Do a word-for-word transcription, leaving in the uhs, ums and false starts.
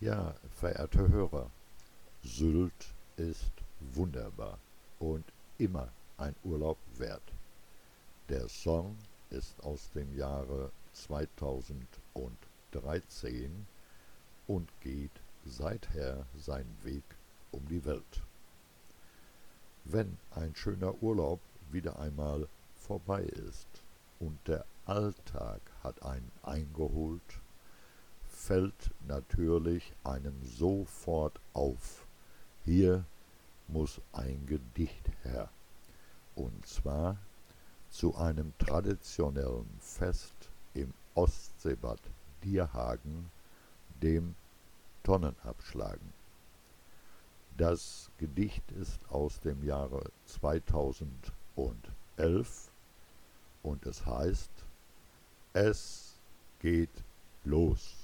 Ja, verehrte Hörer, Sylt ist wunderbar und immer ein Urlaub wert. Der Song ist aus dem Jahre zweitausenddreizehn und geht seither seinen Weg um die Welt. Wenn ein schöner Urlaub wieder einmal vorbei ist und der Alltag hat einen eingeholt, fällt natürlich einem sofort auf: Hier muss ein Gedicht her. Und zwar zu einem traditionellen Fest im Ostseebad Dierhagen, dem Tonnenabschlagen. Das Gedicht ist aus dem Jahre zweitausendelf und es heißt: Es geht los.